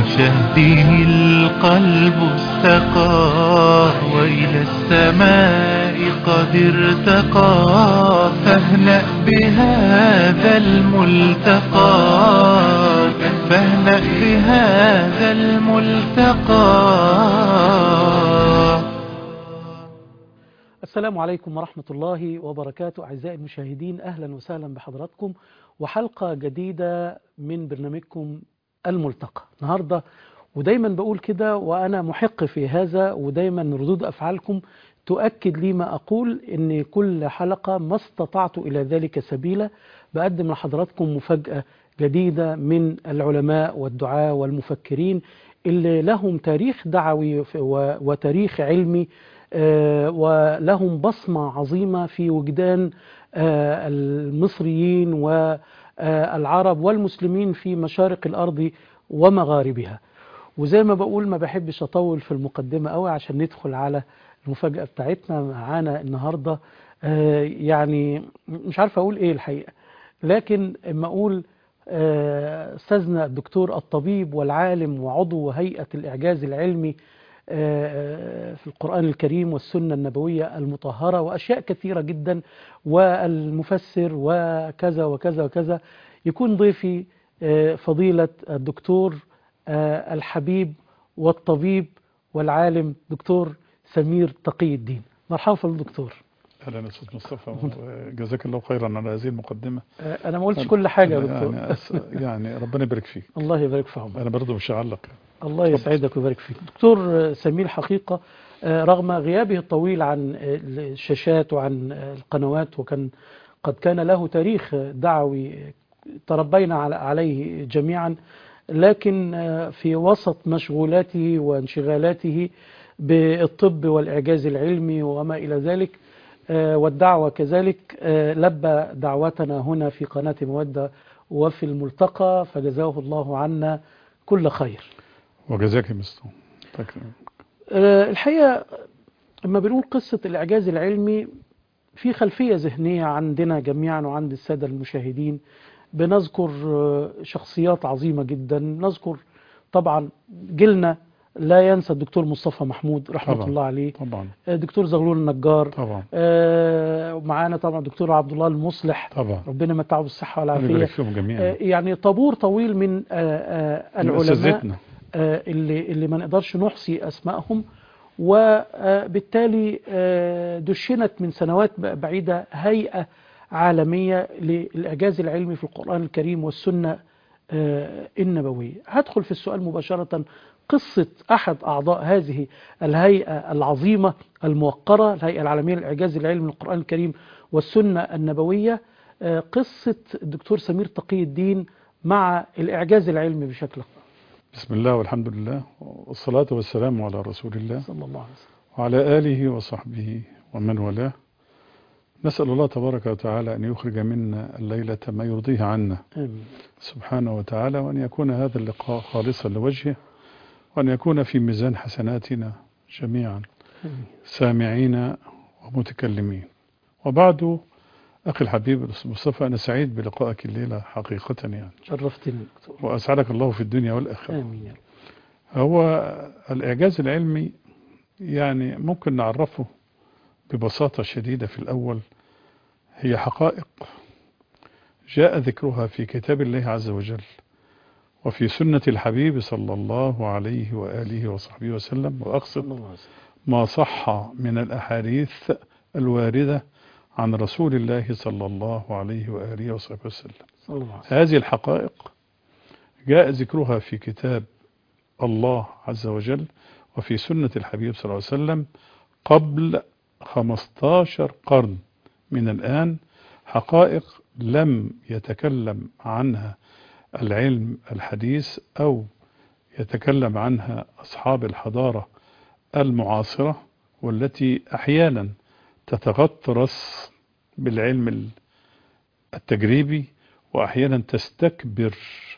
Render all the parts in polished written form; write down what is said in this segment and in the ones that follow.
شهده القلب استقى وإلى السماء قد ارتقى فاهنأ بهذا الملتقى فاهنأ بهذا الملتقى. السلام عليكم ورحمة الله وبركاته. أعزائي المشاهدين، أهلا وسهلا بحضراتكم وحلقة جديدة من برنامجكم الملتقى. النهاردة ودايما بقول كده وأنا محق في هذا، ودايما ردود أفعالكم تؤكد لي ما أقول، إن كل حلقة ما استطعت إلى ذلك سبيلا بقدم لحضراتكم مفاجأة جديدة من العلماء والدعاة والمفكرين اللي لهم تاريخ دعوي وتاريخ علمي، ولهم بصمة عظيمة في وجدان المصريين والعرب والمسلمين في مشارق الأرض ومغاربها. وزي ما بقول ما بحبش أطول في المقدمة قوي عشان ندخل على المفاجأة بتاعتنا. معانا النهاردة يعني مش عارف أقول إيه الحقيقة، لكن اما أقول أستاذنا الدكتور الطبيب والعالم وعضو هيئة الإعجاز العلمي في القرآن الكريم والسنة النبوية المطهرة وأشياء كثيرة جدا، والمفسر وكذا وكذا وكذا، يكون ضيفي فضيلة الدكتور الحبيب والطبيب والعالم دكتور سمير تقي الدين. مرحبا بالدكتور. اهلا استاذ مصطفى، وجزاك الله خيرا على هذه المقدمه. انا ما قلتش كل حاجه يا دكتور. يعني ربنا يبارك فيك. الله يبارك في عمرك. انا برضه مش هعلق. الله يسعدك ويبارك فيك. دكتور سمير حقيقه رغم غيابه الطويل عن الشاشات وعن القنوات، قد كان له تاريخ دعوي تربينا عليه جميعا، لكن في وسط مشغولاته وانشغالاته بالطب والإعجاز العلمي وما إلى ذلك والدعوة كذلك، لبى دعوتنا هنا في قناة مودة وفي الملتقى، فجزاه الله عنا كل خير. وجزاك مستر. الحقيقة لما بنقول قصة الإعجاز العلمي في خلفية ذهنية عندنا جميعا وعند السادة المشاهدين، بنذكر شخصيات عظيمة جدا. نذكر طبعا جيلنا لا ينسى الدكتور مصطفى محمود رحمة طبعا. الله عليه، طبعا. دكتور زغلول النجار طبعا. معانا طبعا دكتور عبد الله المصلح، طبعا. ربنا يمتعه بالصحة والعافية. يعني طابور طويل من العلماء اللي ما نقدرش نحصي أسمائهم، وبالتالي دشنت من سنوات بعيدة هيئة عالمية للإعجاز العلمي في القرآن الكريم والسنة النبوية. هدخل في السؤال مباشرة. قصة أحد أعضاء هذه الهيئة العظيمة الموقرة، الهيئة العالمية للإعجاز العلمي للقرآن الكريم والسنة النبوية، قصة الدكتور سمير تقي الدين مع الإعجاز العلمي بشكل عام. بسم الله والحمد لله والصلاة والسلام على رسول الله صلى الله عليه وسلم وعلى آله وصحبه ومن والاه. نسأل الله تبارك وتعالى أن يخرج منا الليلة ما يرضيه عنا. آمين. سبحانه وتعالى، وأن يكون هذا اللقاء خالصا لوجهه، وأن يكون في ميزان حسناتنا جميعا سامعين ومتكلمين. وبعد، أخي الحبيب الأستاذ مصطفى، أنا سعيد بلقائك الليلة حقيقة، يعني شرفتني دكتور، وأسعدك الله في الدنيا والآخرة. آمين. هو الإعجاز العلمي يعني ممكن نعرفه ببساطة شديدة. في الأول هي حقائق جاء ذكرها في كتاب الله عز وجل وفي سنة الحبيب صلى الله عليه وآله وصحبه وسلم، وأقصد ما صح من الأحاديث الواردة عن رسول الله صلى الله عليه وآله وصحبه وسلم. هذه الحقائق جاء ذكرها في كتاب الله عز وجل وفي سنة الحبيب صلى الله عليه وسلم قبل 15 قرن من الآن. حقائق لم يتكلم عنها العلم الحديث أو يتكلم عنها أصحاب الحضارة المعاصرة، والتي أحيانا تتغطرس بالعلم التجريبي وأحيانا تستكبر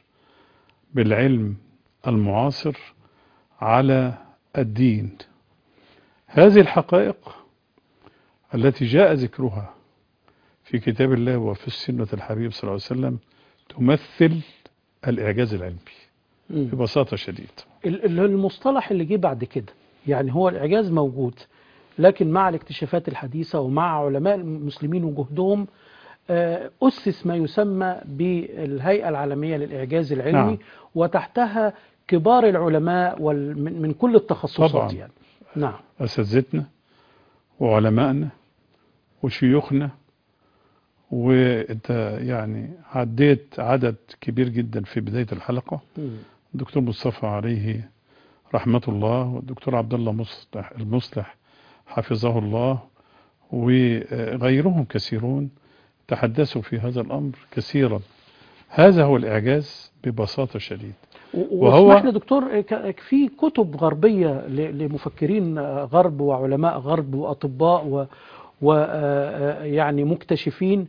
بالعلم المعاصر على الدين. هذه الحقائق التي جاء ذكرها في كتاب الله وفي سنة الحبيب صلى الله عليه وسلم تمثل الإعجاز العلمي. ببساطة شديدة. المصطلح اللي جه بعد كده، يعني هو الإعجاز موجود، لكن مع الاكتشافات الحديثة ومع علماء المسلمين وجهدهم أسس ما يسمى بالهيئة العالمية للإعجاز العلمي. نعم. وتحتها كبار العلماء من كل التخصصات طبعا. يعني. نعم. أساتذتنا وعلمائنا وشيوخنا، وانت يعني عديت عدد كبير جدا في بداية الحلقة. الدكتور مصطفى عليه رحمة الله، والدكتور عبد الله المصلح حفظه الله، وغيرهم كثيرون تحدثوا في هذا الأمر كثيرا. هذا هو الإعجاز ببساطة شديدة. واسمح لي دكتور، في كتب غربية لمفكرين غرب وعلماء غرب وأطباء ويعني مكتشفين،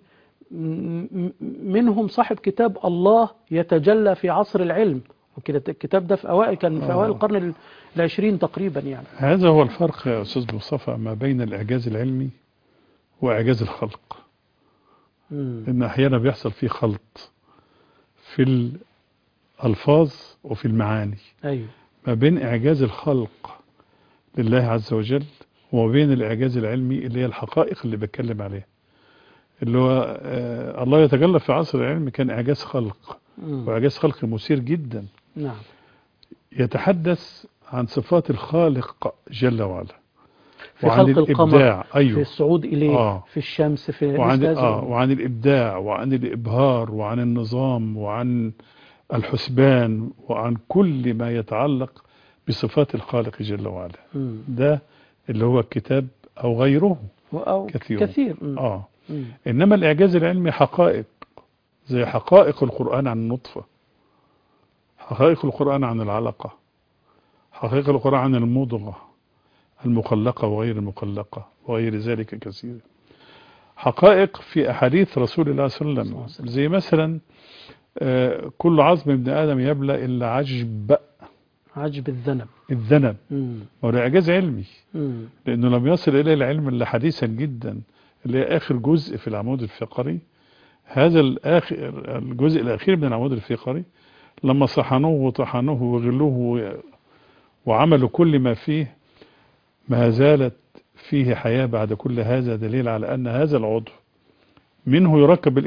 منهم صاحب كتاب الله يتجلى في عصر العلم، وكده الكتاب ده كان في أوائل القرن العشرين تقريبا يعني. هذا هو الفرق يا أستاذ مصطفى ما بين الإعجاز العلمي وإعجاز الخلق. إن أحيانا بيحصل فيه خلط في الألفاظ وفي المعاني. أيوه. ما بين إعجاز الخلق لله عز وجل وما بين الإعجاز العلمي اللي هي الحقائق اللي بتكلم عليها، اللي هو الله يتجلى في عصر العلم كان إعجاز خلق، وإعجاز خلق مثير جدا. نعم. يتحدث عن صفات الخالق جل وعلا، في وعن خلق الإبداع. القمر، في الصعود إليه، في الشمس، في وعن الإبداع، وعن الإبهار، وعن النظام، وعن الحسبان، وعن كل ما يتعلق بصفات الخالق جل وعلا. ده اللي هو الكتاب أو غيره كثير. إنما الإعجاز العلمي حقائق، زي حقائق القرآن عن النطفة، حقائق القرآن عن العلقة، حقائق القرآن عن المضغة المخلقة وغير المخلقة وغير ذلك كثير. حقائق في أحاديث رسول الله صلى الله عليه وسلم، زي مثلا كل عظم ابن آدم يبلى إلا عجب الذنب. وده إعجاز علمي، لأنه لم يصل إليه العلم إلا حديثا جدا، اللي هي آخر جزء في العمود الفقري. هذا الجزء الأخير من العمود الفقري لما صحنوه وطحنوه وغلوه وعملوا كل ما فيه، ما زالت فيه حياة بعد كل هذا، دليل على أن هذا العضو منه يركب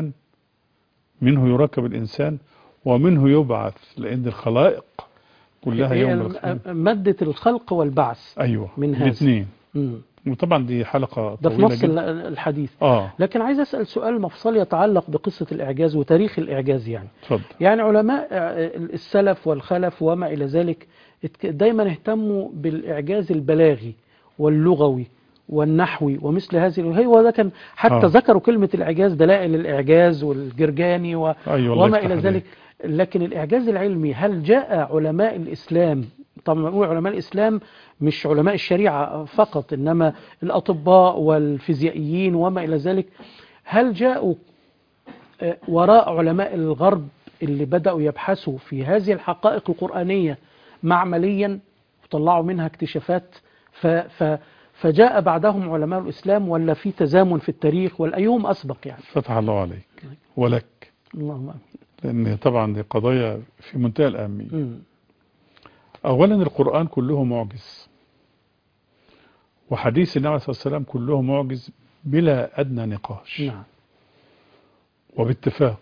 الإنسان ومنه يبعث، لأن الخلائق كلها يوم القيامة مادة الخلق والبعث. أيوة، من هذا الاثنين. وطبعا دي حلقة ده طويلة في نص جدا. الحديث. لكن عايز أسأل سؤال مفصل يتعلق بقصة الإعجاز وتاريخ الإعجاز يعني. اتفضل. يعني علماء السلف والخلف وما إلى ذلك دايما اهتموا بالإعجاز البلاغي واللغوي والنحوي ومثل هذه، وده كان حتى ذكروا كلمة الإعجاز، دلائل الإعجاز والجرجاني وما إلى ذلك. لكن الإعجاز العلمي، هل جاء علماء الإسلام، طبعا نقول علماء الإسلام مش علماء الشريعة فقط، إنما الأطباء والفيزيائيين وما إلى ذلك، هل جاءوا وراء علماء الغرب اللي بدأوا يبحثوا في هذه الحقائق القرآنية معمليا وطلعوا منها اكتشافات، فجاء بعدهم علماء الإسلام، ولا في تزامن في التاريخ، والأيهم أسبق يعني؟ فتح الله عليك ولك. اللهم لأن طبعا دي قضايا في منتهى الأهمية. أولا القرآن كله معجز، وحديث النبي صلى الله عليه وسلم كله معجز بلا أدنى نقاش. نعم. وباتفاق.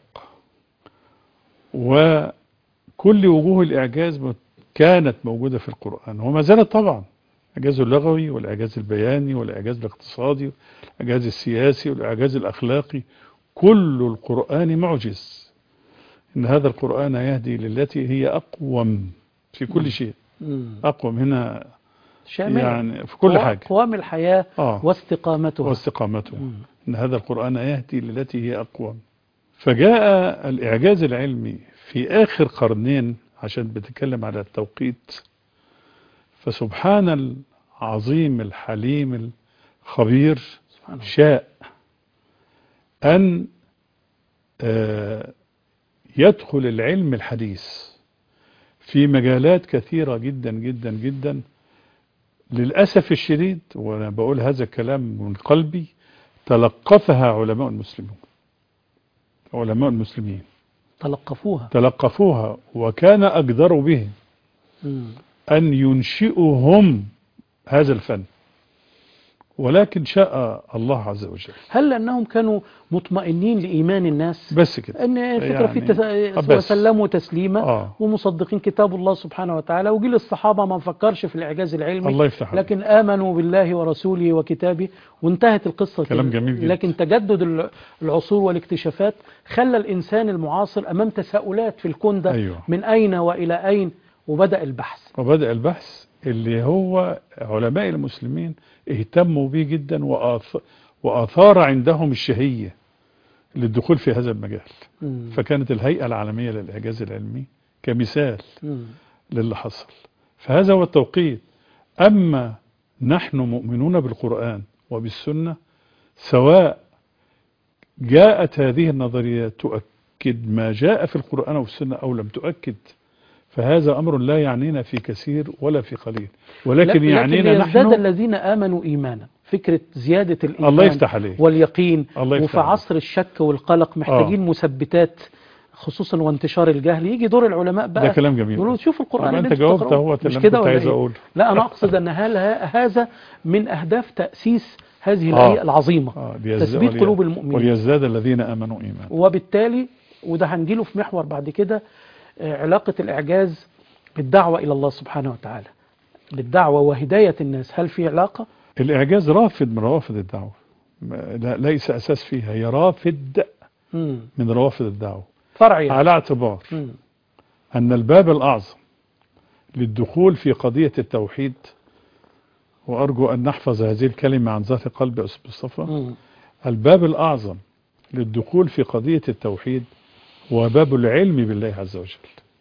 وكل وجوه الإعجاز كانت موجودة في القرآن وما زالت طبعا، الإعجاز اللغوي والإعجاز البياني والإعجاز الاقتصادي والإعجاز السياسي والإعجاز الأخلاقي، كل القرآن معجز. إن هذا القرآن يهدي للتي هي أقوم في كل شيء. أقوم هنا شامل يعني في كل حاجة، قوام الحياة واستقامتها. إن هذا القرآن يهدي للتي هي أقوم. فجاء الإعجاز العلمي في آخر قرنين، عشان بتكلم على التوقيت، فسبحان العظيم الحليم الخبير شاء أن يدخل العلم الحديث في مجالات كثيرة جدا جدا جدا. للأسف الشديد، وأنا بقول هذا الكلام من قلبي، تلقفها علماء المسلمين. تلقفوها وكان أقدر بهم مم. أن ينشئوا هم هذا الفن، ولكن شاء الله عز وجل. هل لأنهم كانوا مطمئنين لإيمان الناس؟ بس كده أن الفكرة في بس. وسلموا تسليما ومصدقين كتاب الله سبحانه وتعالى، وجيل الصحابة ما نفكرش في الإعجاز العلمي، الله يفتح عليك. لكن آمنوا بالله ورسوله وكتابه وانتهت القصة. كلام جميل جدا. لكن تجدد العصور والاكتشافات خلى الإنسان المعاصر أمام تساؤلات في الكون ده. أيوه. من أين وإلى أين؟ وبدأ البحث اللي هو علماء المسلمين اهتموا به جدا وآثار عندهم الشهية للدخول في هذا المجال. فكانت الهيئة العالمية للإعجاز العلمي كمثال للي حصل. فهذا هو التوقيت. أما نحن مؤمنون بالقرآن وبالسنة، سواء جاءت هذه النظريات تؤكد ما جاء في القرآن والسنة أو لم تؤكد، فهذا أمر لا يعنينا في كثير ولا في قليل، ولكن يعنينا نحن. يزداد الذين آمنوا إيمانا، فكرة زيادة الإيمان الله يفتح عليه. واليقين. الله يفتح وفي عصر الشك والقلق محتاجين مثبتات، خصوصا وانتشار الجهل. يجي دور العلماء بقى. ده كلام جميل. يقولوا شوفوا القرآن اللي انت جاوبت هو مش كده ولا عايز اقول. لا، أنا أقصد أن هذا من أهداف تأسيس هذه الهيئة العظيمة، تثبيت قلوب المؤمنين وليزداد الذين آمنوا إيمانا. وبالتالي وده هنجيله في محور بعد كده، علاقة الإعجاز بالدعوة إلى الله سبحانه وتعالى، بالدعوة وهداية الناس. هل في علاقة؟ الإعجاز رافد من روافد الدعوة، ليس أساس فيها، هي رافد من روافد الدعوة، فرعي على اعتبار أن الباب الأعظم للدخول في قضية التوحيد، وأرجو أن نحفظ هذه الكلمة عن ظهر قلب أستاذ مصطفى، الباب الأعظم للدخول في قضية التوحيد هو باب العلم بالله عز وجل.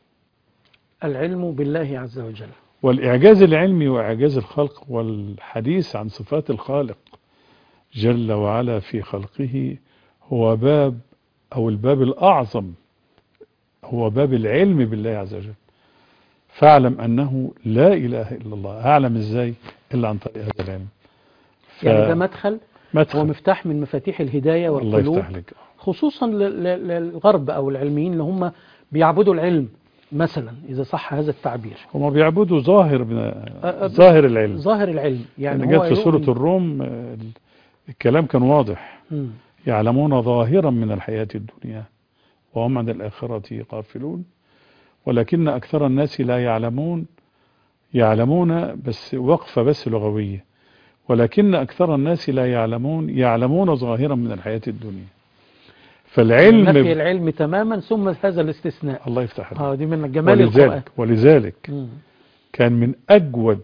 العلم بالله عز وجل، والإعجاز العلمي وإعجاز الخلق والحديث عن صفات الخالق جل وعلا في خلقه هو باب، أو الباب الأعظم هو باب العلم بالله عز وجل. فاعلم أنه لا إله إلا الله. أعلم إزاي؟ إلا عن طريق هذا العلم. يعني ده مدخل ومفتاح من مفاتيح الهداية والقلوب. الله يفتح لك. خصوصا للغرب أو العلميين اللي هم بيعبدوا العلم مثلا، إذا صح هذا التعبير. هم بيعبدوا ظاهر ظاهر العلم. ظاهر العلم يعني جاءت في سورة الروم الكلام كان واضح. يعلمون ظاهرا من الحياة الدنيا وهم عن الآخرة غافلون ولكن أكثر الناس لا يعلمون. يعلمون بس وقفة بس لغوية، ولكن أكثر الناس لا يعلمون ظاهرا من الحياة الدنيا. فالعلم نفي العلم تماما ثم هذا الاستثناء. الله يفتح عليك. دي من جمال القرآن. ولذلك كان من أجود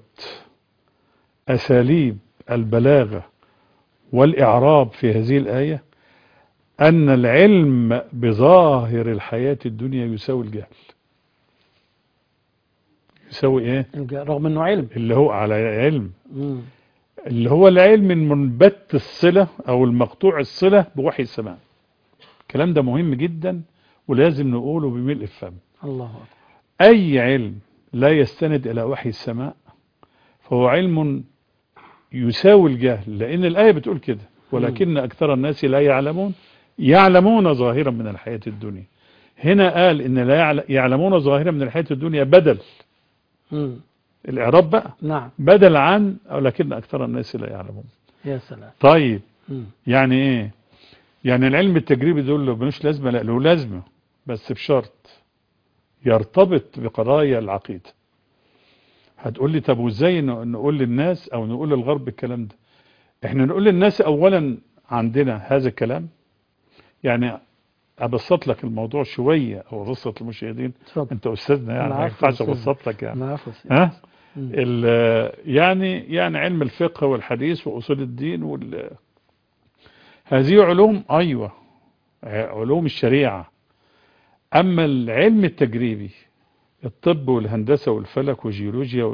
أساليب البلاغة والإعراب في هذه الآية أن العلم بظاهر الحياة الدنيا يساوي الجهل. يساوي إيه؟ رغم أنه علم، اللي هو على علم، اللي هو العلم المنبت الصلة أو المقطوع الصلة بوحي السماء. الكلام ده مهم جدا ولازم نقوله بملء الفم. الله أكبر. أي علم لا يستند إلى وحي السماء فهو علم يساوي الجهل، لأن الآية بتقول كده ولكن أكثر الناس لا يعلمون ظاهرا من الحياة الدنيا. هنا قال إن لا يعلمون ظاهرا من الحياة الدنيا بدل الإعراب بقى. نعم. بدل عن ولكن أكثر الناس لا يعلمون. يا سلام. طيب يعني إيه؟ يعني العلم التجريبي دول له ملوش لازمة؟ لا، له لازمة بس بشرط يرتبط بقضايا العقيدة. هتقول لي طب وازاي نقول للناس او نقول للغرب الكلام ده؟ احنا نقول للناس اولا عندنا هذا الكلام. يعني ابسط لك الموضوع شوية او ابسط المشاهدين. انت استاذنا يعني ما ينفعش ابسط لك يعني. ها؟ يعني علم الفقه والحديث واصول الدين هذه علوم، ايوه علوم الشريعة. اما العلم التجريبي الطب والهندسة والفلك والجيولوجيا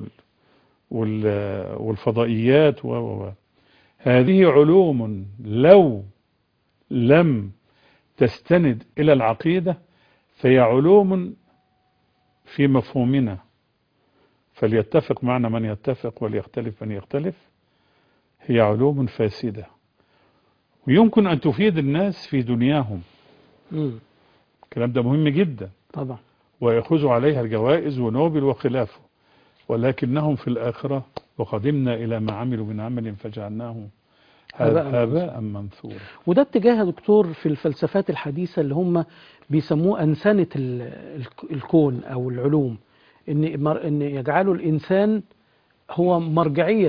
والفضائيات هذه علوم لو لم تستند إلى العقيدة فهي علوم في مفهومنا، فليتفق معنا من يتفق وليختلف من يختلف. هي علوم فاسدة ويمكن أن تفيد الناس في دنياهم الكلام ده مهم جدا، طبعا. ويأخذوا عليها الجوائز ونوبل وخلافه، ولكنهم في الآخرة وقدمنا إلى ما عملوا من عمل فجعلناه هباء منثورا. وده اتجاه يا دكتور في الفلسفات الحديثة اللي هم بيسموه أنسنة الكون أو العلوم، إن يجعلوا الإنسان هو مرجعية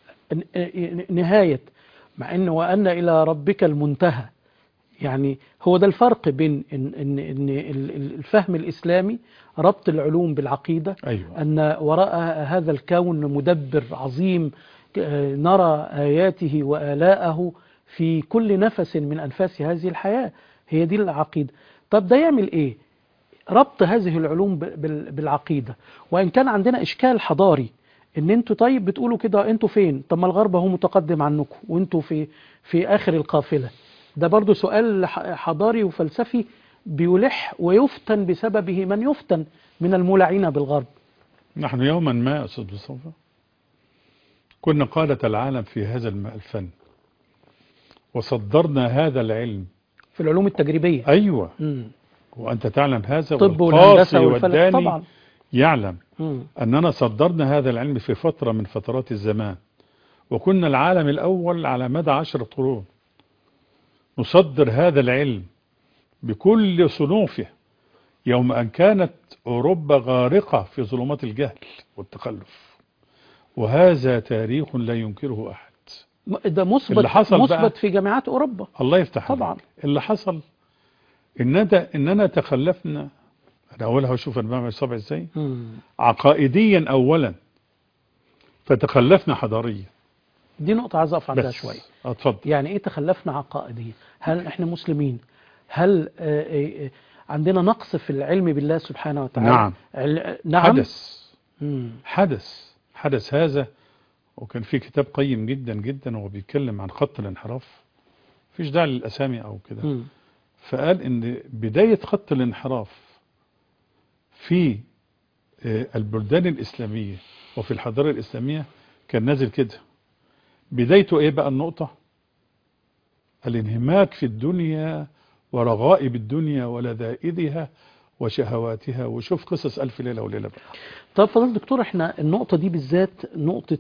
نهاية، مع إن وأن إلى ربك المنتهى. يعني هو ده الفرق بين إن الفهم الإسلامي ربط العلوم بالعقيدة. أيوة. أن وراء هذا الكون مدبر عظيم نرى آياته وآلاءه في كل نفس من أنفاس هذه الحياة. هي دي العقيدة. طب ده يعمل إيه؟ ربط هذه العلوم بالعقيدة. وإن كان عندنا إشكال حضاري إن أنتوا طيب بتقولوا كده أنتوا فين؟ طب ما الغرب هو متقدم عنكم وأنتوا في آخر القافلة. ده برضو سؤال حضاري وفلسفي بيلح ويفتن بسببه من يفتن من المولعين بالغرب. نحن يوما ما أستاذ مصطفى كنا قادة العالم في هذا الفن، وصدرنا هذا العلم في العلوم التجريبية. أيوة. وأنت تعلم هذا، طب والقاصي والهندسة والفلك والداني طبعا يعلم أننا صدرنا هذا العلم في فترة من فترات الزمان، وكنا العالم الأول على مدى 10 قرون نصدر هذا العلم بكل صنوفه، يوم أن كانت أوروبا غارقة في ظلمات الجهل والتخلف، وهذا تاريخ لا ينكره أحد. ده مثبت في جامعات أوروبا. الله يفتح طبعا عليك. اللي حصل إننا تخلفنا. أنا أولها أشوف أنا بعمل صبع إزاي عقائديا أولا، فتخلفنا حضاريا. دي نقطة عايز أقف عندها شوية. اتفضل. يعني إيه تخلفنا عقائديا؟ هل إحنا مسلمين؟ هل عندنا نقص في العلم بالله سبحانه وتعالى؟ نعم. حدث هذا. وكان في كتاب قيم جدا جدا وهو بيتكلم عن خط الانحراف، مفيش داعي للأسامي أو كده. فقال إن بداية خط الانحراف في البلدان الإسلامية وفي الحضارة الإسلامية كان نازل كده. بدايته إيه بقى النقطة؟ الانهماك في الدنيا ورغائب الدنيا ولذائذها وشهواتها. وشوف قصص ألف ليلة وليلة بقى. طب فضل دكتور، احنا النقطة دي بالذات نقطة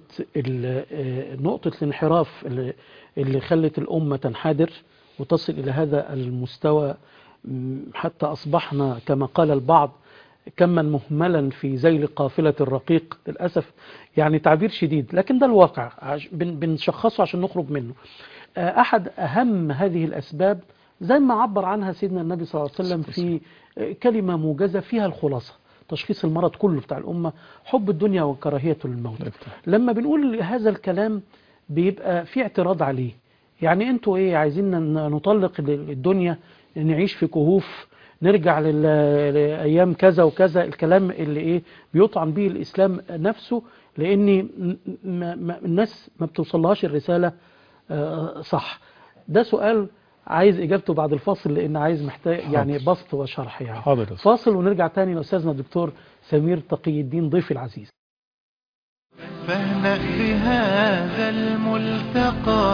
الانحراف اللي خلت الأمة تنحدر وتصل إلى هذا المستوى، حتى أصبحنا كما قال البعض كما مهملا في ذيل قافلة الرقيق. للأسف يعني تعبير شديد، لكن ده الواقع بنشخصه عشان نخرج منه. أحد أهم هذه الأسباب زي ما عبر عنها سيدنا النبي صلى الله عليه وسلم في كلمة موجزة فيها الخلاصة، تشخيص المرض كله بتاع الأمة: حب الدنيا وكراهية الموت. لما بنقول هذا الكلام بيبقى في اعتراض عليه. يعني انتوا ايه عايزين نطلق الدنيا، نعيش في كهوف، نرجع لأيام كذا وكذا؟ الكلام اللي ايه بيطعن به الإسلام نفسه، لأن الناس ما بتوصلهاش الرسالة صح. ده سؤال عايز إجابته بعد الفاصل، لأن عايز محتاج يعني بسط وشرح يعني. حاضر. فاصل ونرجع تاني لأستاذنا الدكتور سمير تقي الدين ضيفي العزيز. فاهنأ بهذا الملتقى.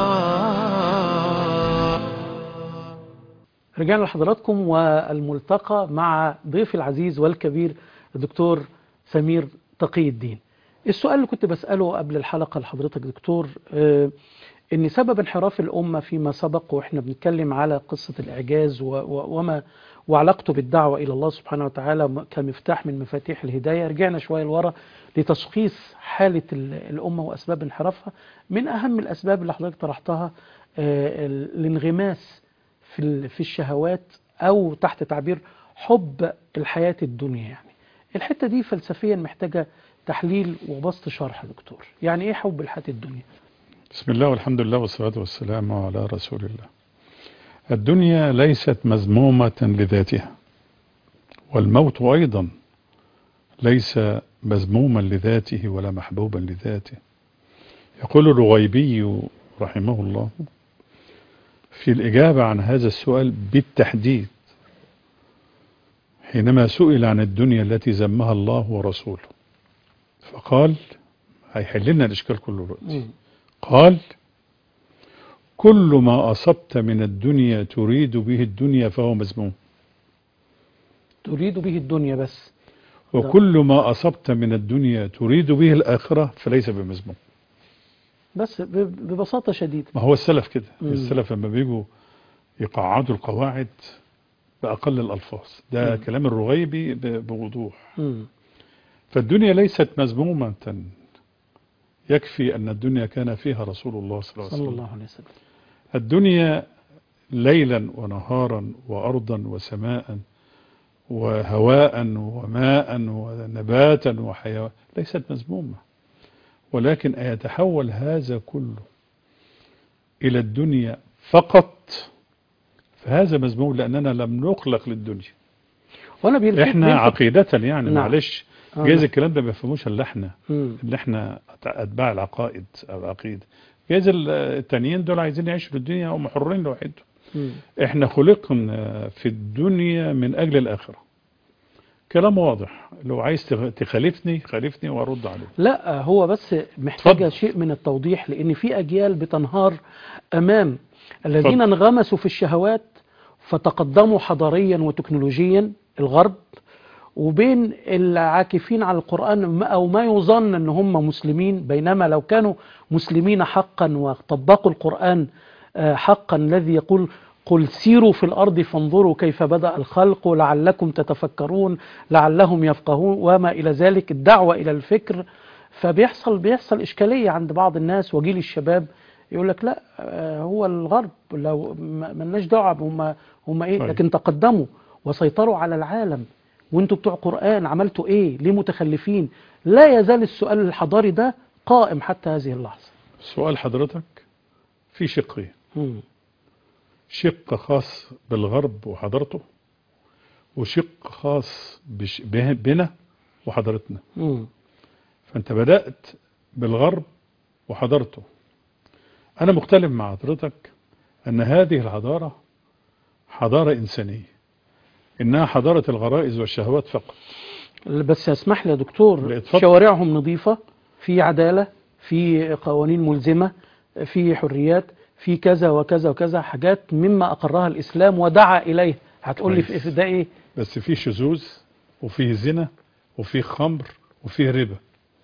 رجعنا لحضراتكم والملتقى مع ضيفي العزيز والكبير الدكتور سمير تقي الدين. السؤال اللي كنت بسأله قبل الحلقة لحضرتك دكتور، إن سبب انحراف الأمة فيما سبق، وإحنا بنتكلم على قصة الإعجاز وما وعلاقته بالدعوة إلى الله سبحانه وتعالى كمفتاح من مفاتيح الهداية، رجعنا شوية لورا لتشخيص حالة الأمة وأسباب انحرافها. من أهم الأسباب اللي حضرتك طرحتها الانغماس في الشهوات، أو تحت تعبير حب الحياة الدنيا. يعني الحتة دي فلسفيا محتاجة تحليل وبسط شرح دكتور. يعني إيه حب الحياة الدنيا؟ بسم الله والحمد لله والصلاة والسلام على رسول الله. الدنيا ليست مذمومة لذاتها، والموت أيضا ليس مذموما لذاته ولا محبوبا لذاته. يقول الرغيبي رحمه الله في الإجابة عن هذا السؤال بالتحديد، حينما سئل عن الدنيا التي ذمها الله ورسوله، فقال هيحل لنا الإشكال كله دلوقتي. قال: كل ما أصبت من الدنيا تريد به الدنيا فهو مذموم. تريد به الدنيا بس. وكل ما أصبت من الدنيا تريد به الآخرة فليس بمذموم. بس ببساطة شديدة. ما هو السلف كده، مم. السلف لما بيجوا يقعدوا القواعد بأقل الألفاظ، ده كلام الرغيبي بوضوح. فالدنيا ليست مذمومة، يكفي أن الدنيا كان فيها رسول الله صلى الله عليه وسلم. الدنيا ليلا ونهارا وأرضا وسماء وهواء وماء ونباتا وحيوان ليست مذمومة، ولكن أيتحول هذا كله إلى الدنيا فقط فهذا مذموم، لأننا لم نخلق للدنيا. احنا عقيدة يعني معلش جايز الكلام ده ما يفهموش الا احنا اللي احنا اتباع العقائد او العقيده. جايز التانيين دول عايزين يعيشوا الدنيا وهم حرين لوحدهم. احنا خلقنا في الدنيا من اجل الاخره. كلام واضح، لو عايز تخالفني خالفني وارد عليك. لا هو بس محتاجه شيء من التوضيح، لان في اجيال بتنهار امام الذين انغمسوا في الشهوات فتقدموا حضاريا وتكنولوجيا الغرب، وبين العاكفين على القرآن أو ما يظن أن هم مسلمين، بينما لو كانوا مسلمين حقا وطبقوا القرآن حقا الذي يقول قل سيروا في الأرض فانظروا كيف بدأ الخلق لعلكم تتفكرون لعلهم يفقهون وما إلى ذلك، الدعوة إلى الفكر. فبيحصل إشكالية عند بعض الناس وجيل الشباب يقول لك لا هو الغرب لو ملناش دعوة هم إيه، لكن تقدموا وسيطروا على العالم، وانتوا بتوع قرآن عملتوا ايه؟ ليه متخلفين؟ لا يزال السؤال الحضاري ده قائم حتى هذه اللحظة. سؤال حضرتك في شقين، شق خاص بالغرب وحضارته، وشق خاص بنا وحضارتنا. فانت بدأت بالغرب وحضارته. انا مختلف مع حضرتك ان هذه الحضارة حضارة انسانية، إنها حضارة الغرائز والشهوات فقط. بس اسمح لي يا دكتور، شوارعهم نظيفة، في عدالة، في قوانين ملزمة، في حريات، في كذا وكذا وكذا، حاجات مما أقرها الإسلام ودعا إليه. هتقول لي في ده إيه؟ بس في شذوذ وفيه زنا وفيه خمر وفيه ربا،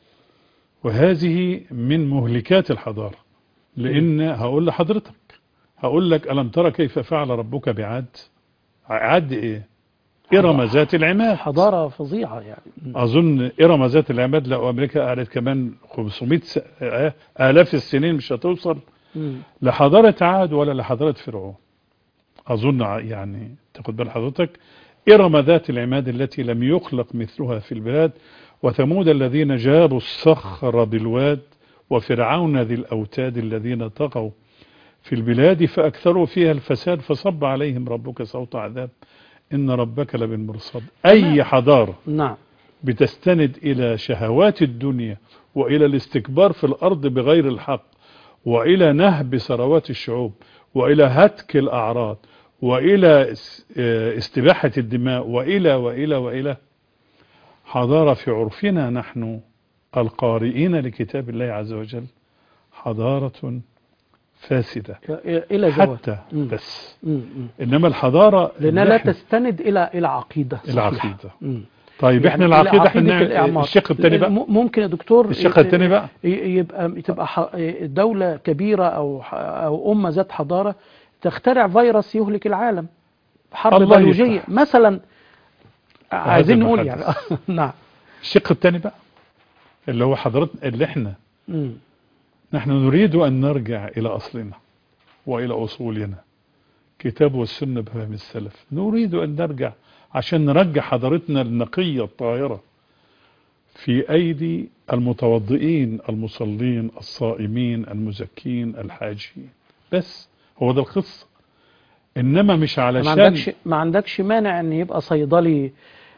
وهذه من مهلكات الحضارة. لأن هقول لحضرتك، هقول لك ألم ترى كيف فعل ربك بعاد؟ عاد إيه؟ إرم ذات العماد، حضارة فظيعة يعني. أظن إرم ذات العماد لو أمريكا قعدت كمان 500 آلاف السنين مش هتوصل لحضارة عاد ولا لحضارة فرعون. أظن يعني تاخد بال حضرتك، إرم ذات العماد التي لم يخلق مثلها في البلاد، وثمود الذين جابوا الصخر بالواد، وفرعون ذي الأوتاد الذين طغوا في البلاد فأكثروا فيها الفساد فصب عليهم ربك صوت عذاب إن ربك لبالمرصاد. أي حضارة بتستند إلى شهوات الدنيا وإلى الاستكبار في الأرض بغير الحق وإلى نهب ثروات الشعوب وإلى هتك الأعراض وإلى استباحة الدماء وإلى حضارة في عرفنا نحن القارئين لكتاب الله عز وجل حضارة فاسدة إلى حتى بس. إنما الحضارة لأنها لا تستند إلى عقيدة. العقيدة. طيب يعني احنا العقيدة احنا الشق الثاني بقى ممكن يا دكتور الشق الثاني بقى تبقى دولة كبيرة أو أمة ذات حضارة تخترع فيروس يهلك العالم، حرب بيولوجية مثلا، عايزين نقول يعني. نعم. الشق الثاني بقى اللي هو حضرتنا اللي احنا نحن نريد أن نرجع إلى أصلنا وإلى أصولنا، كتاب والسنة بفهم السلف. نريد أن نرجع عشان نرجع حضارتنا النقية الطاهرة في أيدي المتوضئين المصلين الصائمين المزكين الحاجين. بس هو ده القصة. إنما مش علشان ما عندكش مانع أن يبقى صيدلي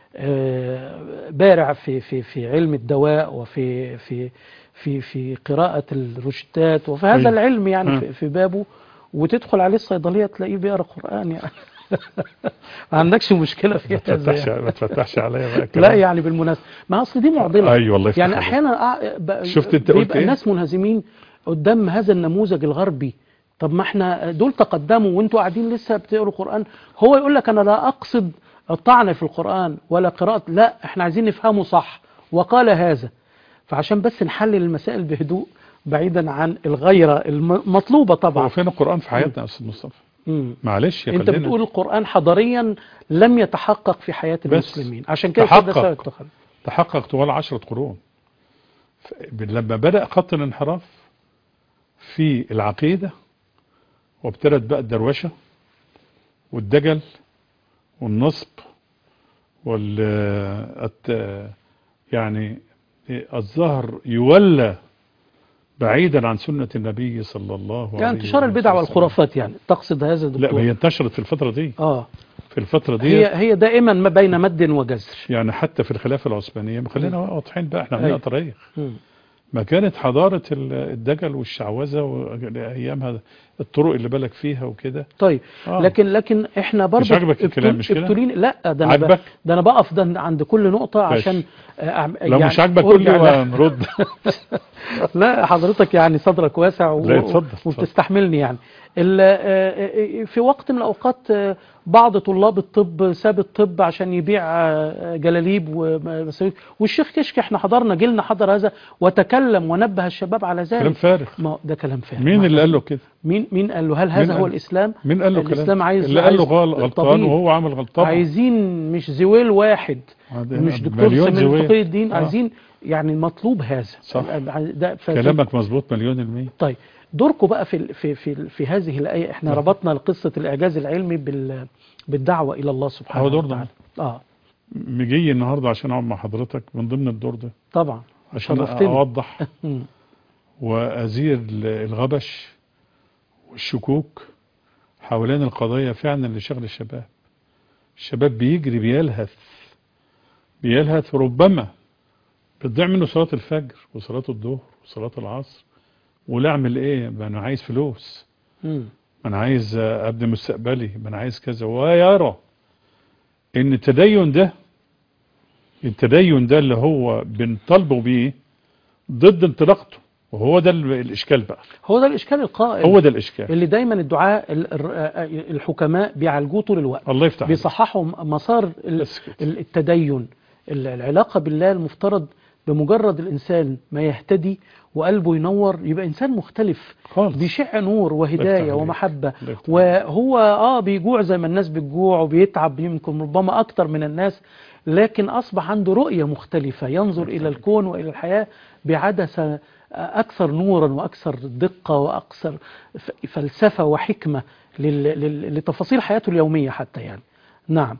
بارع في علم الدواء وفي في في في قراءة الروشتات وفي هذا العلم يعني في بابه، وتدخل عليه الصيدلية تلاقيه بيقرأ قرآن يعني. ما عندكش مشكلة فيها. ما تفتحش عليا بقى. لا يعني بالمناسبة ما أصل دي معضلة. أيوة والله. يعني أحيانا شفت أنت بيبقى الناس منهزمين قدام هذا النموذج الغربي. طب ما احنا دول تقدموا وانتوا قاعدين لسه بتقروا قرآن. هو يقول لك أنا لا أقصد الطعن في القرآن ولا قراءة، لا احنا عايزين نفهمه صح، وقال هذا. فعشان بس نحلل المسائل بهدوء بعيدا عن الغيرة المطلوبة طبعا. هو فين القرآن في حياتنا يا أستاذ مصطفى؟ معلش يا انت بتقول القرآن حضاريا لم يتحقق في حياة المسلمين، عشان كده ده سبب التخلف. تحقق طوال 10 قرون. لما بدأ خط الانحراف في العقيدة، وابتدت بقى الدروشة والدجل والنصب يعني الظهر يولى بعيدا عن سنة النبي صلى الله عليه وسلم. يعني انتشار البدع والخرافات، يعني تقصد هذا دكتور؟ لا، هي انتشرت في الفترة دي. في الفترة دي هي دائما ما بين مد وجزر. يعني حتى في الخلافة العثمانية، خلينا واضحين بقى، احنا عندنا تاريخ. ما كانت حضارة الدجل والشعوذة وأيامها الطرق اللي بالك فيها وكده. طيب لكن احنا برضه مش عاجبك الكلام مش كده؟ لا، ده انا بقف عند كل نقطة عشان لو يعني مش عاجبك كل ونرد. لا حضرتك يعني صدرك واسع وبتستحملني يعني. في وقت من الأوقات بعض طلاب الطب ساب الطب عشان يبيع جلاليب والشيخ كشك احنا حضرنا، جيلنا حضر هذا وتكلم ونبه الشباب على ذلك. كلام فارغ. ما ده كلام فارغ. مين اللي قال له كده؟ مين قال له؟ هل هذا هو الإسلام؟ مين قال له الإسلام كلام؟ عايز اللي قال له غلطان وهو عامل غلطان. عايزين مش زويل واحد، مش دكتور سمير تقي الدين، عايزين يعني المطلوب هذا. صح. كلامك مظبوط 100%. طيب دوركم بقى في هذه الآية، احنا ربطنا قصة الإعجاز العلمي بالدعوة إلى الله سبحانه وتعالى. مجي النهاردة عشان أقعد مع حضرتك من ضمن الدور ده طبعا، عشان أوضح وأزيل الغبش والشكوك حوالين القضايا فعلا اللي شغل الشباب. الشباب بيجري بيلهث ربما بتضيع منه صلاة الفجر وصلاة الظهر وصلاة العصر. ولا اعمل ايه؟ ما انا عايز فلوس، ما انا عايز ابني مستقبلي، ما انا عايز كذا. ويرى ان التدين ده اللي هو بنطالبه بيه ضد انطلاقته، وهو ده الاشكال بقى. هو ده الاشكال القائم، هو ده الاشكال اللي دايما الدعاء الحكماء بيعالجوه طول الوقت. الله يفتح عليك. بيصححوا مسار التدين. العلاقة بالله المفترض بمجرد الإنسان ما يهتدي وقلبه ينور يبقى إنسان مختلف خالص، بيشع نور وهداية ومحبة. وهو بيجوع زي ما الناس بتجوع وبيتعب يمكن ربما أكتر من الناس، لكن أصبح عنده رؤية مختلفة، ينظر إلى الكون وإلى الحياة بعدسة أكثر نورا وأكثر دقة وأكثر فلسفة وحكمة لتفاصيل حياته اليومية حتى يعني. نعم.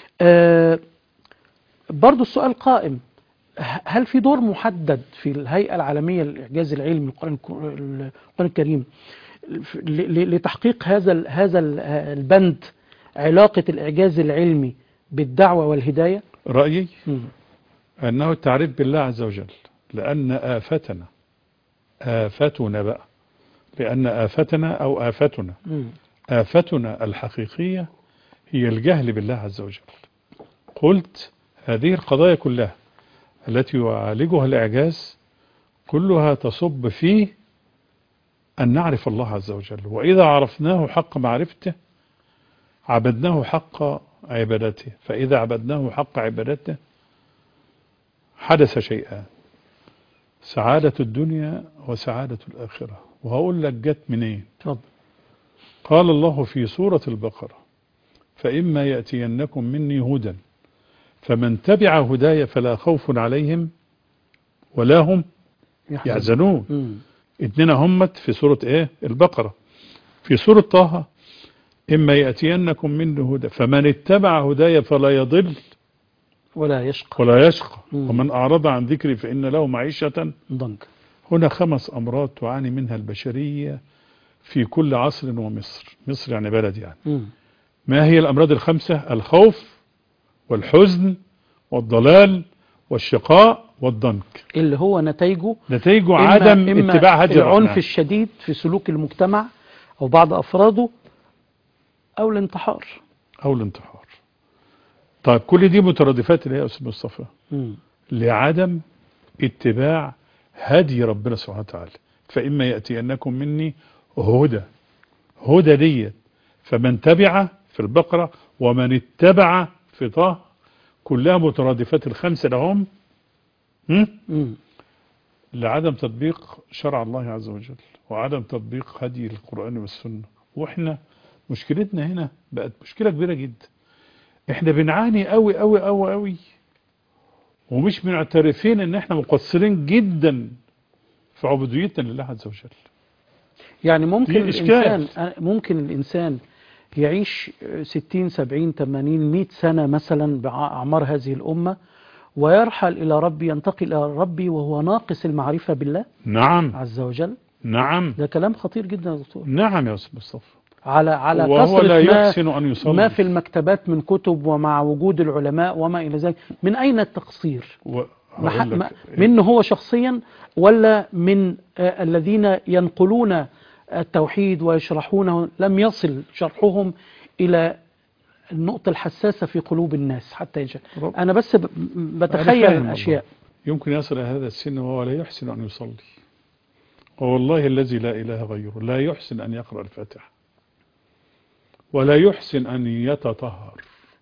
برضو السؤال قائم، هل في دور محدد في الهيئة العالمية للإعجاز العلمي القرآن الكريم لتحقيق هذا البند، علاقة الإعجاز العلمي بالدعوة والهداية؟ رأيي أنه التعريف بالله عز وجل، لأن آفتنا بقى، لأن آفتنا الحقيقية هي الجهل بالله عز وجل. قلت هذه القضايا كلها التي يعالجها الإعجاز كلها تصب في أن نعرف الله عز وجل، وإذا عرفناه حق معرفته عبدناه حق عبادته، فإذا عبدناه حق عبادته حدث شيئان: سعادة الدنيا وسعادة الآخرة. وهقول لك جت منين. قال الله في سورة البقرة: فإما يأتينكم مني هدى فمن تبع هدايا فلا خوف عليهم ولا هم يحزنون. اتنين همت في سورة ايه؟ البقرة. في سورة طه: إما يأتينكم مني هدى فمن اتبع هدايا فلا يضل ولا يشقى ومن أعرض عن ذكري فإن له معيشة ضنكا. هنا 5 أمراض تعاني منها البشرية في كل عصر ومصر. مصر يعني بلد يعني. ما هي الأمراض ال5؟ الخوف والحزن والضلال والشقاء والضنك، اللي هو نتائجه عدم اتباع هدي العنف الشديد في سلوك المجتمع أو بعض أفراده أو الانتحار. طيب كل دي مترادفات اللي هي يا أستاذ مصطفى لعدم اتباع هدي ربنا سبحانه وتعالى. فإما يأتينكم مني هدى دي فمن تبع في البقرة ومن اتبع في طه كلها مترادفات الخمسة لهم لعدم تطبيق شرع الله عز وجل وعدم تطبيق هدي القرآن والسنة. واحنا مشكلتنا هنا بقت مشكلة كبيرة جدا. احنا بنعاني قوي قوي قوي قوي ومش معترفين ان احنا مقصرين جدا في عبوديتنا لله عز وجل. يعني إشكال. ممكن الإنسان يعيش 60 70 80 100 سنة مثلا بأعمار هذه الأمة ويرحل إلى ربي، ينتقل إلى ربي وهو ناقص المعرفة بالله نعم عز وجل. نعم ده كلام خطير جدا يا دكتور. نعم يا أستاذ مصطفى. على وهو كثرة لا يحسن أن يصلي ما في المكتبات من كتب ومع وجود العلماء وما إلى ذلك. من أين التقصير؟ منه هو شخصيا ولا من الذين ينقلون التوحيد ويشرحونه لم يصل شرحهم إلى النقطة الحساسة في قلوب الناس حتى يجب. أنا بس بتخيل الأشياء. يمكن يصل إلى هذا السن وهو لا يحسن أن يصلي، والله الذي لا إله غيره لا يحسن أن يقرأ الفاتحة ولا يحسن أن يتطهر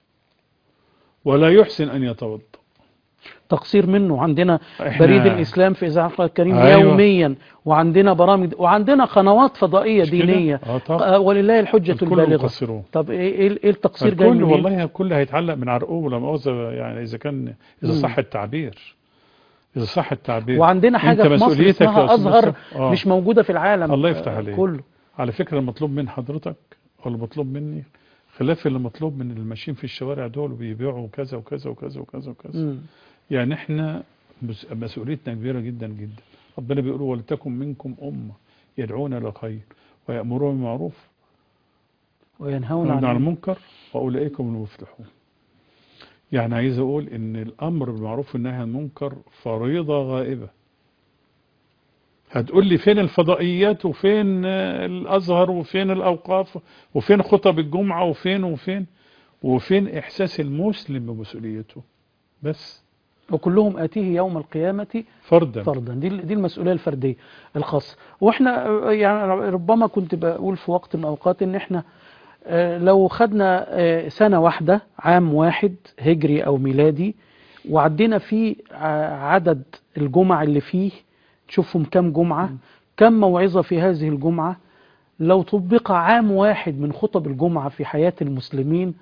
ولا يحسن أن يتوضأ. تقصير منه. عندنا بريد الإسلام في إذاعة الكريم يوميا، وعندنا برامج وعندنا قنوات فضائية دينية ولله الحجة البالغة. طب إيه التقصير جاي منين؟ والله كله هيتعلق من عرقوب ولا مؤاخذة، يعني إذا صح التعبير. إذا صح التعبير. وعندنا حاجة في مصر اسمها أزهر مش موجودة في العالم. الله يفتح عليك. كله. على فكرة المطلوب من حضرتك ولا مطلوب مني خلاف اللي مطلوب من الماشيين في الشوارع دول وبيبيعوا كذا وكذا وكذا وكذا وكذا. يعني احنا مسؤوليتنا كبيرة جدا جدا. ربنا بيقول ولتكن منكم أمة يدعون إلى الخير ويأمرون بالمعروف وينهون عن المنكر وأولئك هم المفلحون. يعني عايز أقول إن الأمر بالمعروف والنهي عن المنكر فريضة غائبة. هتقول لي فين الفضائيات وفين الأزهر وفين الأوقاف وفين خطب الجمعة وفين إحساس المسلم بمسؤوليته؟ بس وكلهم آتيه يوم القيامة فردا. دي المسؤولية الفردية الخاصة. واحنا يعني ربما كنت بقول في وقت من الأوقات ان احنا لو خدنا سنة واحدة عام واحد هجري أو ميلادي وعدينا فيه عدد الجمع اللي فيه، تشوفهم كم جمعة، كم موعظة في هذه الجمعة، لو طبق عام واحد من خطب الجمعة في حياة المسلمين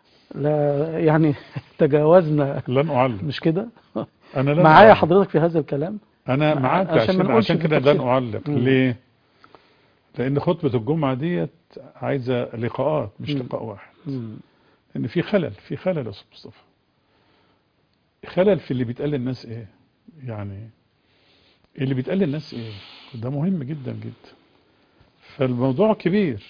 لا يعني تجاوزنا. لن أعلق. مش كده؟ أنا لن معايا حضرتك في هذا الكلام. أنا معاك عشان كده لن أعلق. ليه؟ لأن خطبة الجمعة ديت عايزة لقاءات مش لقاء واحد. إن في خلل يا أستاذ مصطفى. خلل في اللي بيتقال للناس إيه؟ يعني اللي بيتقال للناس إيه؟ ده مهم جدا جدا. فالموضوع كبير.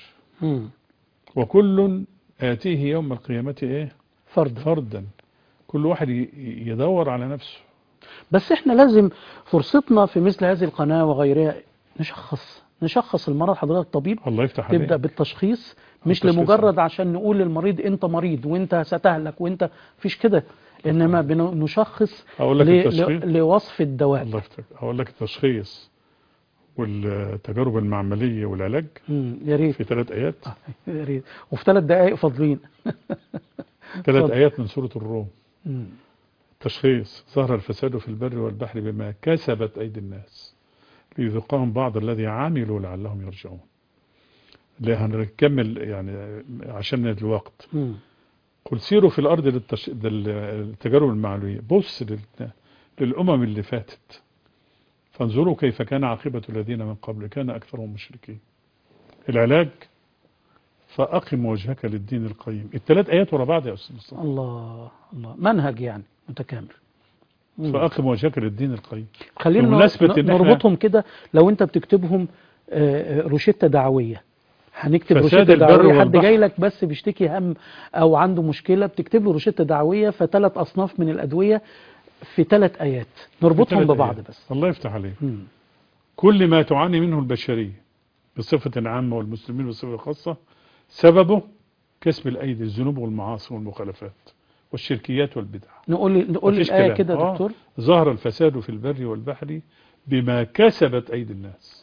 وكل آتيه يوم القيامة إيه؟ فردا. كل واحد يدور على نفسه. بس إحنا لازم فرصتنا في مثل هذه القناة وغيرها نشخص المرض. حضرتك طبيب، الله يفتح عليك. تبدأ بالتشخيص مش لمجرد عشان نقول للمريض أنت مريض وأنت ستهلك وأنت فيش كده، إنما بنشخص لوصف الدواء. الله يفتح. أقول لك التشخيص والتجارب المعملية والعلاج يا ريت في 3 آيات. يا ريت. وفي 3 دقائق فاضلين. 3 آيات من سورة الروم. تشخيص: ظهر الفساد في البر والبحر بما كسبت أيدي الناس ليذوقهم بعض الذي عملوا لعلهم يرجعون. لا هنكمل يعني عشان الوقت. قل سيروا في الأرض للتجارب المعلوية. بص للأمم اللي فاتت فانظروا كيف كان عاقبة الذين من قبل كان أكثرهم مشركين. العلاج: فأقم وجهك للدين القيم. 3 آيات ورا بعض يا أستاذ مصطفى. الله منهج يعني متكامل. فأقم وجهك للدين القيم. خلينا نربطهم كده. لو أنت بتكتبهم روشتة دعوية، هنكتب روشتة دعوية. حد جاي لك بس بيشتكي هم أو عنده مشكلة، بتكتب له روشتة دعوية ف3 أصناف من الأدوية في 3 آيات نربطهم ببعض آيات. بس الله يفتح عليك. كل ما تعاني منه البشرية بصفة عامة والمسلمين بصفة خاصة سببه كسب الأيدي، الذنوب والمعاصي والمخالفات والشركيات والبدع. نقول الآية كده يا دكتور. ظهر الفساد في البر والبحر بما كسبت أيدي الناس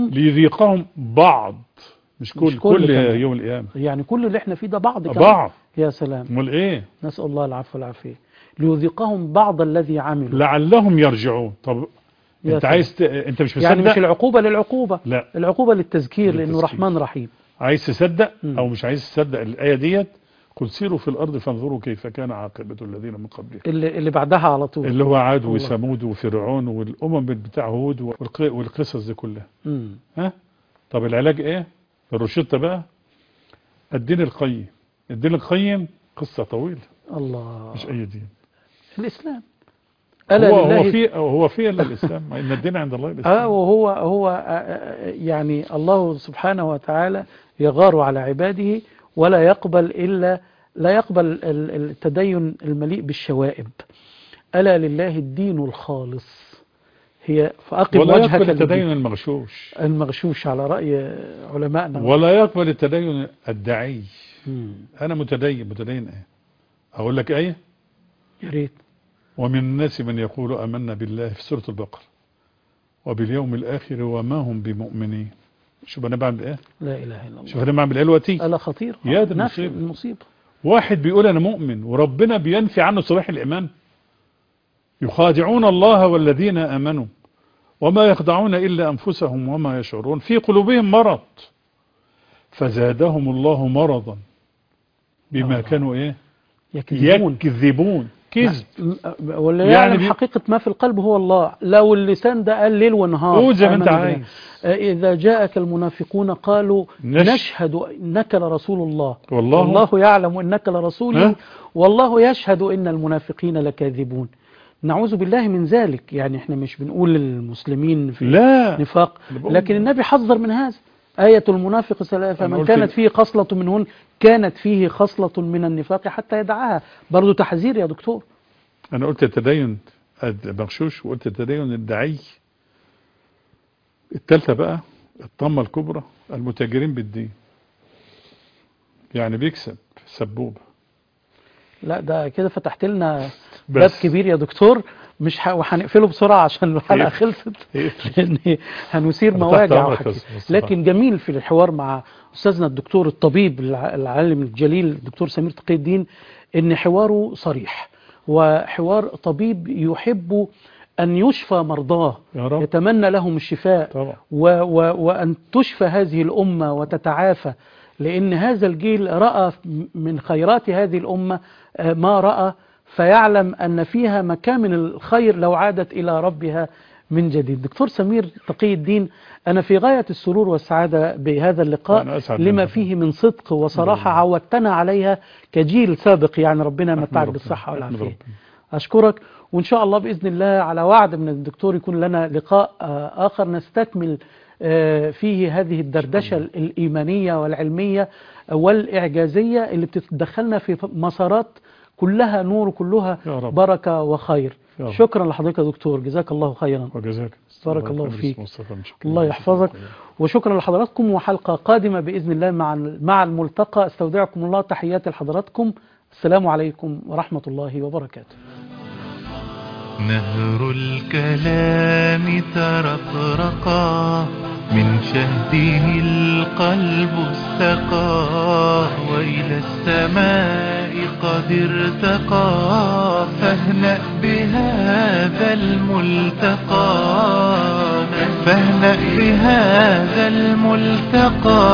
ليذيقهم بعض، مش كل يوم القيامة. يعني كل اللي احنا فيه ده بعض. يا سلام. امال ايه؟ نسأل الله العفو والعافية. ليذيقهم بعض الذي عملوا لعلهم يرجعون. طب يا انت سلام. عايز انت مش مصدق؟ يعني مش العقوبة للعقوبة، لا، العقوبة للتذكير لأنه للتذكير. رحمن رحيم. عايز تصدق مم. او مش عايز تصدق الآية ديت؟ قل سيروا في الأرض فانظروا كيف كان عاقبة الذين من قبلهم. اللي بعدها على طول اللي هو عاد الله. وثمود وفرعون والأمم بتاع هود والقصص دي كلها. مم. ها؟ طب العلاج ايه؟ الروشتة بقى الدين القيم. الدين القيم قصة طويلة، الله. مش أي دين. الإسلام. ألا لله هو في إلا الإسلام. إن الدين عند الله الإسلام. وهو يعني الله سبحانه وتعالى يغار على عباده ولا يقبل لا يقبل التدين المليء بالشوائب. ألا لله الدين الخالص. هي فأقم ولا وجهك يقبل التدين للدين. المغشوش. المغشوش على رأي علمائنا. ولا يقبل التدين الدعي. مم. أنا متدين إيه؟ أقول لك آية؟ يا ريت. ومن الناس من يقول آمنا بالله في سورة البقرة وباليوم الآخر وما هم بمؤمنين. شوف أنا بعمل إيه؟ لا إله إلا الله. شوف أنا بعمل إيه دلوقتي؟ ألا خطير. يا ده نفس المصيبة. المصيبة. واحد بيقول أنا مؤمن وربنا بينفي عنه صلاح الإيمان. يخادعون الله والذين آمنوا وما يخدعون إلا أنفسهم وما يشعرون. في قلوبهم مرض فزادهم الله مرضا بما كانوا إيه؟ يكذبون. كذب. واللي يعلم حقيقة ما في القلب هو الله. لو اللسان ده قال ليل ونهار قول زي ما انت عايز. إذا جاءك المنافقون قالوا نشهد إنك لرسول الله والله يعلم إنك لرسوله والله يشهد إن المنافقين لكاذبون. نعوذ بالله من ذلك. يعني احنا مش بنقول للمسلمين في نفاق، لكن النبي حذر من هذا. آية المنافق ثلاثة من كانت فيه خصلة منهن كانت فيه خصلة من النفاق حتى يدعاها. برضو تحذير يا دكتور. أنا قلت التدين المغشوش وقلت التدين الدعي. الثالثة بقى الطامة الكبرى المتاجرين بالدين. يعني بيكسب سبوبة. لا ده كده فتحت لنا باب كبير يا دكتور. مش وهنقفله بسرعة عشان الحلقة خلصت لأن هنثير مواجع. لكن جميل في الحوار مع أستاذنا الدكتور الطبيب العالم الجليل الدكتور سمير تقي الدين إن حواره صريح وحوار طبيب يحب أن يشفى مرضاه يتمنى لهم الشفاء وأن تشفى هذه الأمة وتتعافى. لأن هذا الجيل رأى من خيرات هذه الأمة ما رأى فيعلم أن فيها مكامن الخير لو عادت إلى ربها من جديد. دكتور سمير تقي الدين أنا في غاية السرور والسعادة بهذا اللقاء لما فيه من صدق وصراحة عودتنا عليها كجيل سابق. يعني ربنا متعك بالصحة والعافية. أشكرك وإن شاء الله بإذن الله على وعد من الدكتور يكون لنا لقاء آخر نستكمل فيه هذه الدردشة الإيمانية والعلمية والإعجازية اللي بتتدخلنا في مسارات كلها نور وكلها بركة وخير. شكرا لحضرتك يا دكتور. جزاك الله خيرا. وجزاك. بارك الله فيك. الله يحفظك. وشكرا لحضراتكم وحلقة قادمة بإذن الله مع الملتقى. استودعكم الله. تحياتي لحضراتكم. السلام عليكم ورحمة الله وبركاته. نهر الكلام ترقرقا من شهده القلب استقى وإلى السماء قد ارتقى فاهنأ بهذا الملتقى